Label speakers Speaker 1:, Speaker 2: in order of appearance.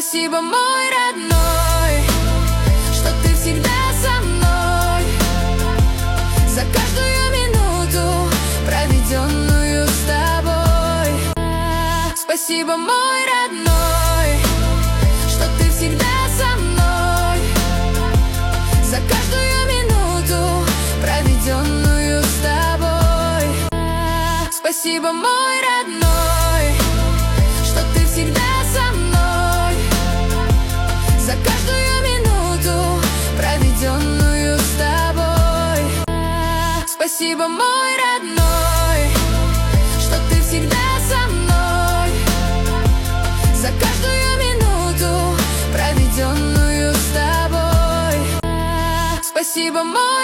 Speaker 1: Спасибо, мой родной, что ты всегда со мной, за каждую минуту, проведенную с тобой. Спасибо, мой родной, что ты всегда со мной, за каждую минуту, проведенную с тобой. Спасибо, мой родной, что ты всегда со мной, за каждую минуту, проведенную с тобой. Спасибо, мой родной, что ты всегда со мной, за каждую минуту, проведенную с тобой. Спасибо, мой